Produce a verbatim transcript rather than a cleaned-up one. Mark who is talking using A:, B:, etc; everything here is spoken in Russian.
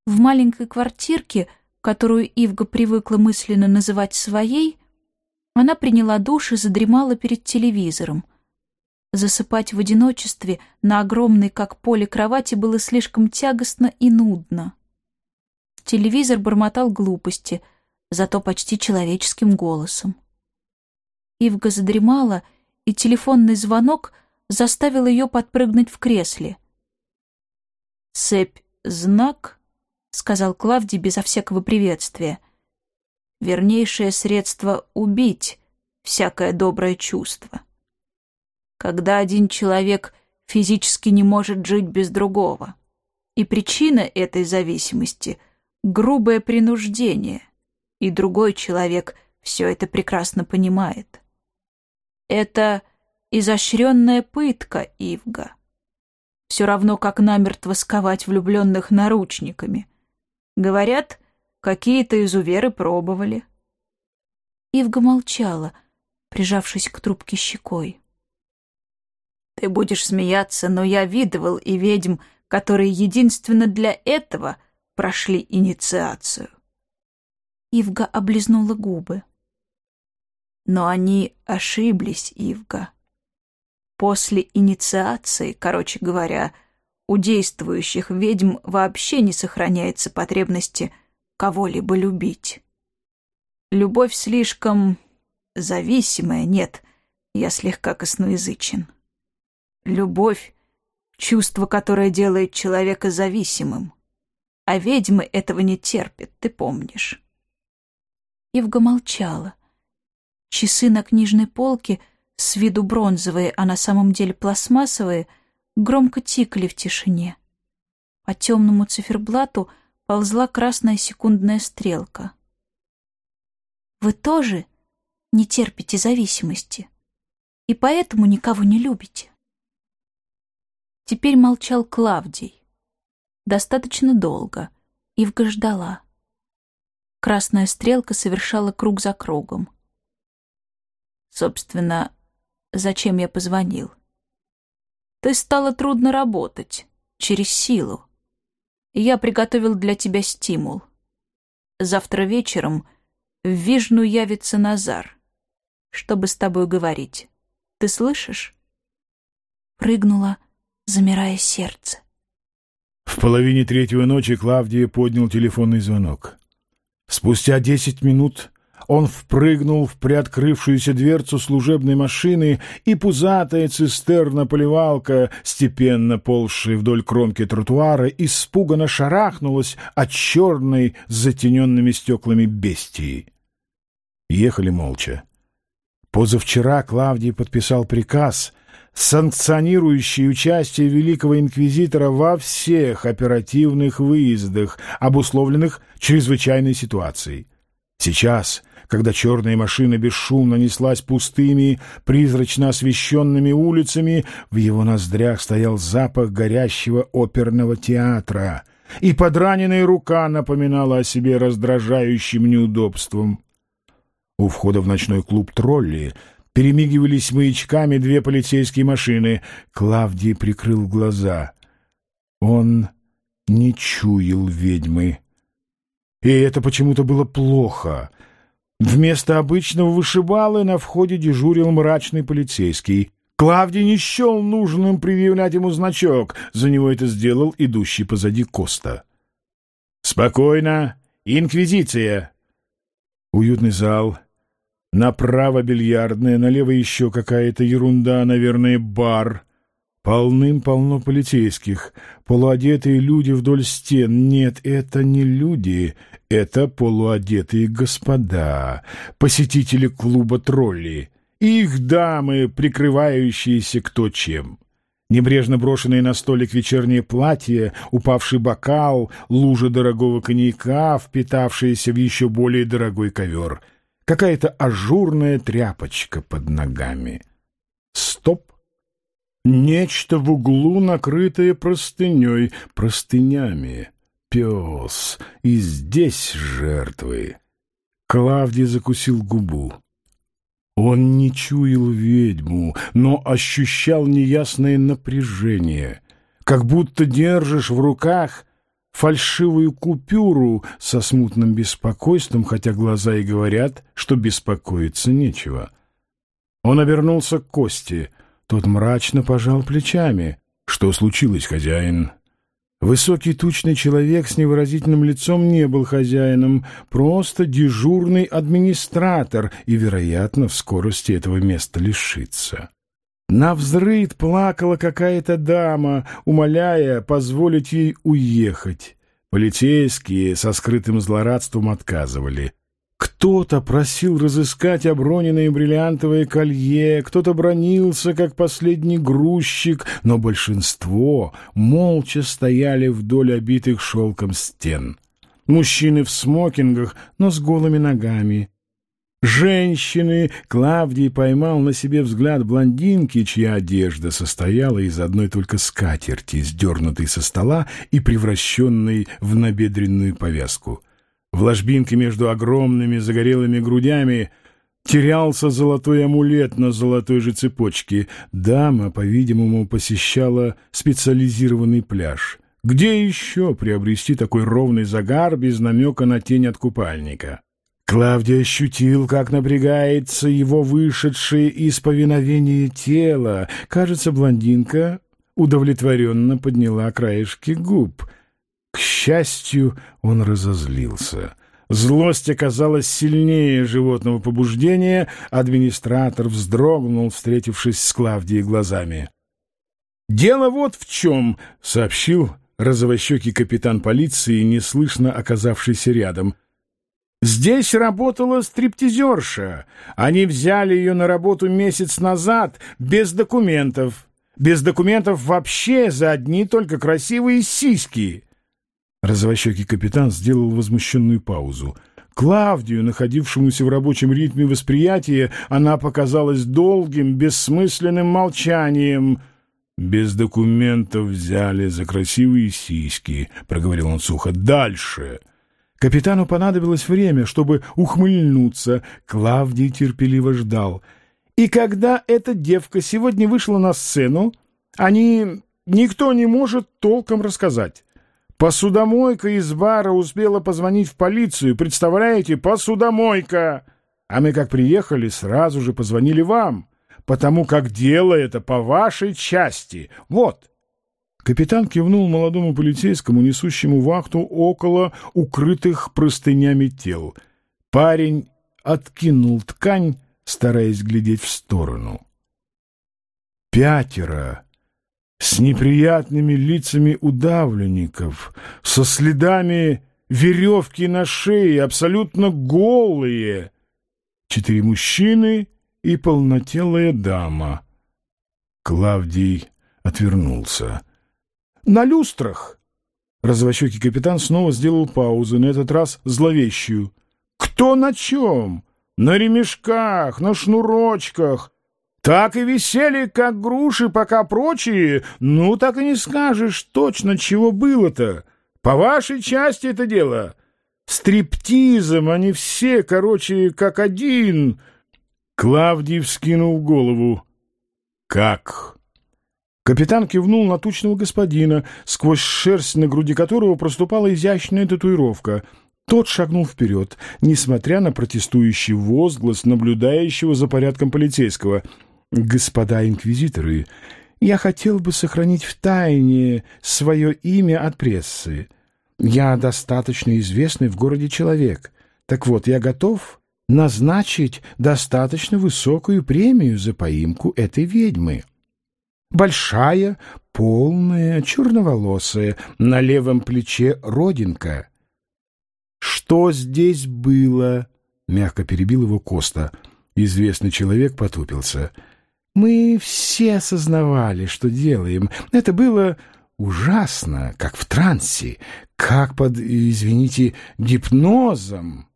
A: В маленькой квартирке, которую Ивга привыкла мысленно называть своей, она приняла душ и задремала перед телевизором. Засыпать в одиночестве на огромной, как поле, кровати было слишком тягостно и нудно. Телевизор бормотал глупости, зато почти человеческим голосом. Ивга задремала, и телефонный звонок заставил ее подпрыгнуть в кресле. «Цепь — знак», — сказал Клавдий безо всякого приветствия. «Вернейшее средство — убить всякое доброе чувство. Когда один человек физически не может жить без другого, и причина этой зависимости — грубое принуждение, и другой человек все это прекрасно понимает. Это изощренная пытка, Ивга. Все равно, как намертво сковать влюбленных наручниками. Говорят, какие-то изуверы пробовали». Ивга молчала, прижавшись к трубке щекой. «Ты будешь смеяться, но я видывал и ведьм, которые единственно для этого прошли инициацию». Ивга облизнула губы. «Но они ошиблись, Ивга. После инициации, короче говоря, у действующих ведьм вообще не сохраняется потребности кого-либо любить. Любовь слишком зависимая, нет, я слегка косноязычен. Любовь — чувство, которое делает человека зависимым. А ведьмы этого не терпят, ты помнишь». Ивга молчала. Часы на книжной полке, с виду бронзовые, а на самом деле пластмассовые, громко тикали в тишине. По темному циферблату ползла красная секундная стрелка. «Вы тоже не терпите зависимости и поэтому никого не любите?» Теперь молчал Клавдий. Достаточно долго. Ивга ждала. Красная стрелка совершала круг за кругом. «Собственно, зачем я позвонил? Ты стала трудно работать, через силу. И я приготовил для тебя стимул. Завтра вечером в Вижну явится Назар, чтобы с тобой говорить. Ты слышишь?» Прыгнула, замирая сердце.
B: В половине третьего ночи Клавдия поднял телефонный звонок. Спустя десять минут он впрыгнул в приоткрывшуюся дверцу служебной машины, и пузатая цистерна-поливалка, степенно ползшая вдоль кромки тротуара, испуганно шарахнулась от черной с затененными стеклами бестии. Ехали молча. Позавчера Клавдий подписал приказ, санкционирующий участие великого инквизитора во всех оперативных выездах, обусловленных чрезвычайной ситуацией. Сейчас, когда черная машина бесшумно неслась пустыми, призрачно освещенными улицами, в его ноздрях стоял запах горящего оперного театра, и подраненная рука напоминала о себе раздражающим неудобством. У входа в ночной клуб «Тролли» перемигивались маячками две полицейские машины. Клавдий прикрыл глаза. Он не чуял ведьмы. И это почему-то было плохо. Вместо обычного вышибалы на входе дежурил мрачный полицейский. Клавдий не счел нужным предъявлять ему значок. За него это сделал идущий позади Коста. «Спокойно! Инквизиция!» Уютный зал. Направо бильярдная, налево еще какая-то ерунда, наверное, бар. Полным-полно полицейских, полуодетые люди вдоль стен. Нет, это не люди, это полуодетые господа, посетители клуба «Тролли». Их дамы, прикрывающиеся кто чем. Небрежно брошенные на столик вечернее платье, упавший бокал, лужа дорогого коньяка, впитавшаяся в еще более дорогой ковер. Какая-то ажурная тряпочка под ногами. Стоп! Нечто в углу, накрытое простыней, простынями. Пес, и здесь жертвы. Клавдий закусил губу. Он не чуял ведьму, но ощущал неясное напряжение, как будто держишь в руках фальшивую купюру со смутным беспокойством, хотя глаза и говорят, что беспокоиться нечего. Он обернулся к Косте. Тот мрачно пожал плечами. «Что случилось, хозяин?» Высокий тучный человек с невыразительным лицом не был хозяином, просто дежурный администратор и, вероятно, в скорости этого места лишится. Навзрыд плакала какая-то дама, умоляя позволить ей уехать. Полицейские со скрытым злорадством отказывали. Кто-то просил разыскать оброненное бриллиантовое колье, кто-то бранился, как последний грузчик, но большинство молча стояли вдоль обитых шелком стен. Мужчины в смокингах, но с голыми ногами. Женщины. Клавдий поймал на себе взгляд блондинки, чья одежда состояла из одной только скатерти, сдернутой со стола и превращенной в набедренную повязку. В ложбинке между огромными загорелыми грудями терялся золотой амулет на золотой же цепочке. Дама, по-видимому, посещала специализированный пляж. Где еще приобрести такой ровный загар без намека на тень от купальника? Клавдий ощутил, как напрягается его вышедшее из повиновения тело. Кажется, блондинка удовлетворенно подняла краешки губ. К счастью, он разозлился. Злость оказалась сильнее животного побуждения. Администратор вздрогнул, встретившись с Клавдией глазами. «Дело вот в чем», — сообщил розовощекий капитан полиции, неслышно оказавшийся рядом. «Здесь работала стриптизерша. Они взяли ее на работу месяц назад без документов. Без документов вообще, за одни только красивые сиськи». Розовощекий капитан сделал возмущенную паузу. Клавдию, находившемуся в рабочем ритме восприятия, она показалась долгим, бессмысленным молчанием. «Без документов взяли за красивые сиськи», — проговорил он сухо. «Дальше». Капитану понадобилось время, чтобы ухмыльнуться. Клавдий терпеливо ждал. «И когда эта девка сегодня вышла на сцену, они... никто не может толком рассказать. Посудомойка из бара успела позвонить в полицию. Представляете, посудомойка! А мы, как приехали, сразу же позвонили вам, потому как дело это по вашей части. Вот». Капитан кивнул молодому полицейскому, несущему вахту около укрытых простынями тел. Парень откинул ткань, стараясь глядеть в сторону. Пятеро с неприятными лицами удавленников, со следами веревки на шее, абсолютно голые. Четыре мужчины и полнотелая дама. Клавдий отвернулся. «На люстрах!» Розовощекий капитан снова сделал паузу, на этот раз зловещую. «Кто на чем? На ремешках, на шнурочках. Так и висели, как груши, пока прочие, ну, так и не скажешь точно, чего было-то. По вашей части это дело. Стриптизом они все, короче, как один». Клавдий вскинул голову. «Как?» Капитан кивнул на тучного господина, сквозь шерсть на груди которого проступала изящная татуировка. Тот шагнул вперед, несмотря на протестующий возглас наблюдающего за порядком полицейского. «Господа инквизиторы, я хотел бы сохранить в тайне свое имя от прессы. Я достаточно известный в городе человек. Так вот, я готов назначить достаточно высокую премию за поимку этой ведьмы. Большая, полная, черноволосая, на левом плече родинка». «Что здесь было?» — мягко перебил его Коста. Известный человек потупился. «Мы все осознавали, что делаем. Это было ужасно, как в трансе, как под, извините, гипнозом.